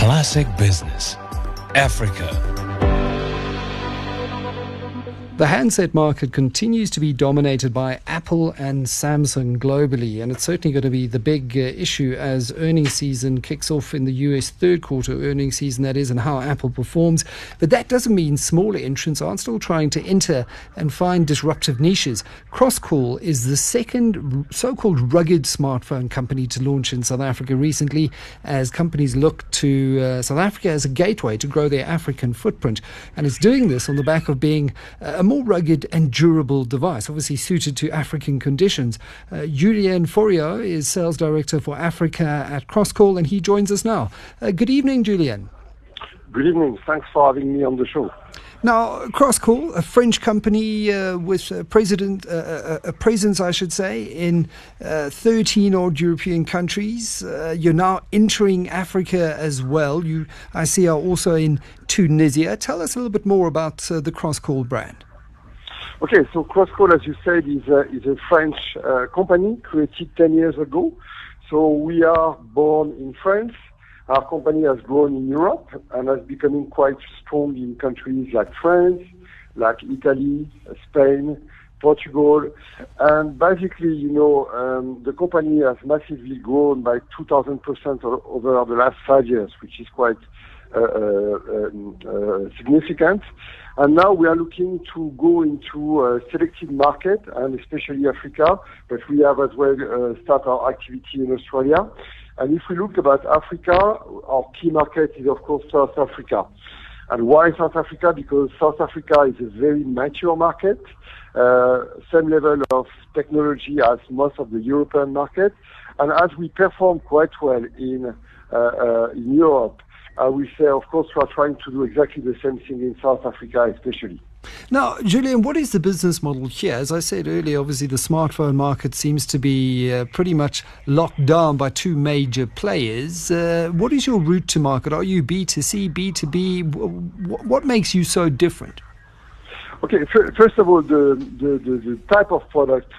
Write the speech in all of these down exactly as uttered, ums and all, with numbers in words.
Classic Business, Africa. The handset market continues to be dominated by Apple and Samsung globally, and it's certainly going to be the big uh, issue as earnings season kicks off in the U S third quarter earnings season, that is, and how Apple performs. But that doesn't mean smaller entrants aren't still trying to enter and find disruptive niches. Crosscall is the second so-called rugged smartphone company to launch in South Africa recently, as companies look to uh, South Africa as a gateway to grow their African footprint. And it's doing this on the back of being a more rugged and durable device, obviously suited to African conditions. Uh, Julien Forio is Sales Director for Africa at Crosscall, and he joins us now. Uh, good evening, Julien. Good evening. Thanks for having me on the show. Now, Crosscall, a French company uh, with a, president, uh, a presence, I should say, in uh, thirteen odd European countries. Uh, you're now entering Africa as well. You, I see, are also in Tunisia. Tell us a little bit more about uh, the Crosscall brand. Okay, so Crosscall, as you said, is a, is a French uh, company created ten years ago. So we are born in France. Our company has grown in Europe and has becoming quite strong in countries like France, like Italy, Spain, Portugal. And basically, you know, um, the company has massively grown by two thousand percent over the last five years, which is quite uh, uh, uh, significant. And now we are looking to go into a selected market, and especially Africa, but we have as well uh, start our activity in Australia. And if we look about Africa, our key market is, of course, South Africa. And why South Africa? Because South Africa is a very mature market, uh, same level of technology as most of the European market. And as we perform quite well in uh, uh, in Europe, I will say, of course, we are trying to do exactly the same thing in South Africa, especially. Now, Julien, what is the business model here? As I said earlier, obviously the smartphone market seems to be uh, pretty much locked down by two major players. Uh, what is your route to market? Are you B two C, B two B? W- what makes you so different? Okay, f- first of all, the, the, the, the type of product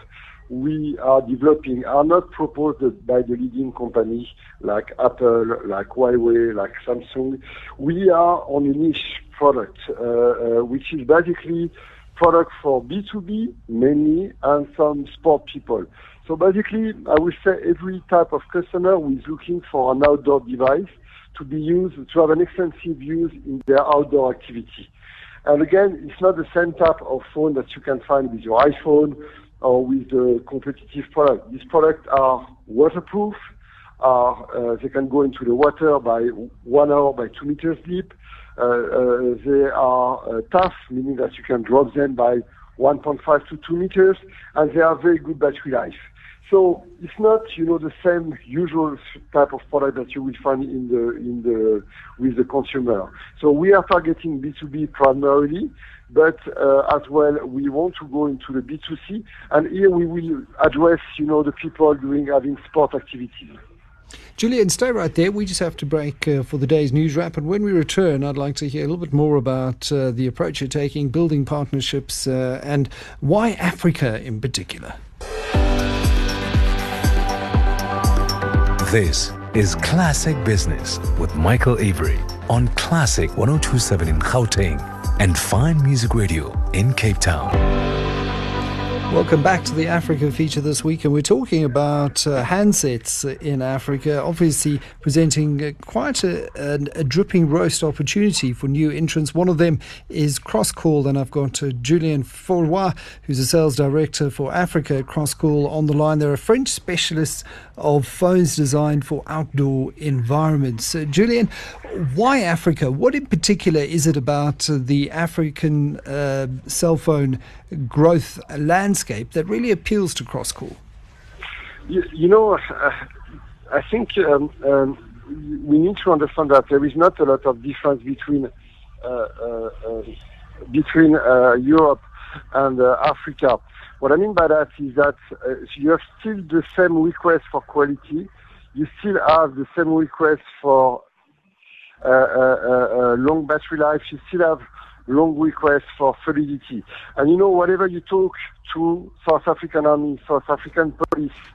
we are developing are not proposed by the leading companies like Apple, like Huawei, like Samsung. We are on a niche product, uh, uh, which is basically product for B two B mainly and some sport people. So basically, I would say every type of customer who is looking for an outdoor device to be used, to have an extensive use in their outdoor activity. And again, it's not the same type of phone that you can find with your iPhone or with the competitive product. These products are waterproof. Are, uh, they can go into the water by one hour by two meters deep. Uh, uh, they are uh, tough, meaning that you can drop them by one point five to two meters, and they are very good battery life. So it's not, you know, the same usual type of product that you will find in the in the with the consumer. So we are targeting B two B primarily, but uh, as well we want to go into the B two C, and here we will address, you know, the people doing having sport activities. Julien, stay right there. We just have to break uh, for the day's news wrap. And when we return, I'd like to hear a little bit more about uh, the approach you're taking, building partnerships, uh, and why Africa in particular. This is Classic Business with Michael Avery on Classic one oh two point seven in Gauteng and Fine Music Radio in Cape Town. Welcome back to the Africa feature this week, and we're talking about uh, handsets in Africa, obviously presenting uh, quite a, a, a dripping roast opportunity for new entrants. One of them is Crosscall, and I've got uh, Julien Forio, who's a sales director for Africa at Crosscall, on the line. They're a French specialist of phones designed for outdoor environments. Uh, Julien, why Africa? What in particular is it about uh, the African uh, cell phone growth landscape that really appeals to Crosscall? You, you know, uh, I think um, um, we need to understand that there is not a lot of difference between uh, uh, uh, between uh, Europe and uh, Africa. What I mean by that is that uh, you have still the same request for quality. You still have the same request for uh, uh, uh, long battery life. You still have long requests for solidity. And you know, whatever you talk to South African Army, South African police,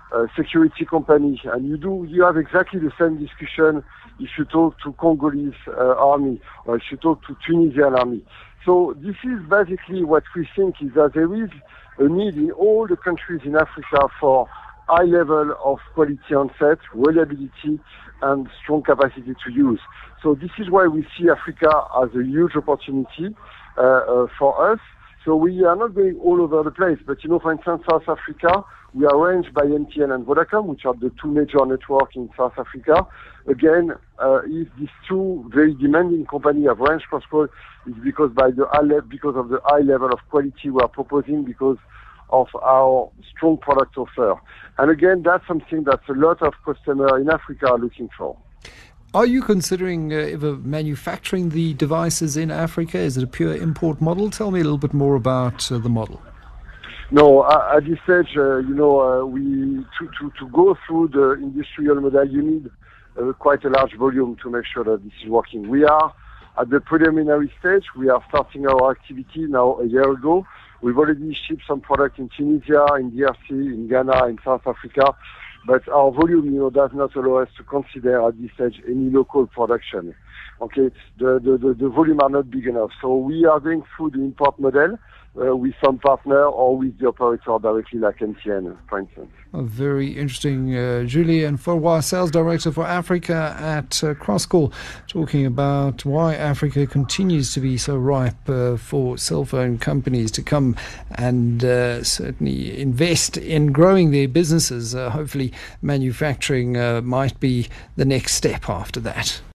uh, security company, and you do you have exactly the same discussion if you talk to Congolese uh, army or if you talk to Tunisian army. So this is basically what we think is that there is a need in all the countries in Africa for high level of quality on set, reliability, and strong capacity to use. So this is why we see Africa as a huge opportunity uh, uh, for us. So we are not going all over the place, but you know, for instance, South Africa, we are arranged by M T N and Vodacom, which are the two major networks in South Africa. Again, uh, if these two very demanding companies have range control, it's because by the high le- because of the high level of quality we are proposing, because of our strong product offer. And again, that's something that a lot of customers in Africa are looking for. Are you considering uh, ever manufacturing the devices in Africa? Is it a pure import model? Tell me a little bit more about uh, the model. No, uh, at this stage, uh, you know, uh, we to, to, to go through the industrial model, you need uh, quite a large volume to make sure that this is working. We are at the preliminary stage. We are starting our activity now a year ago. We've already shipped some product in Tunisia, in D R C, in Ghana, in South Africa. But our volume, you know, does not allow us to consider at this stage any local production. Okay, the, the, the, the volume are not big enough. So we are going through the import model uh, with some partner or with the operator directly, like M T N, for instance. Oh, very interesting. Uh, Julien Fouroy, Sales Director for Africa at uh, Crosscall, talking about why Africa continues to be so ripe uh, for cell phone companies to come and uh, certainly invest in growing their businesses. Uh, hopefully manufacturing uh, might be the next step after that.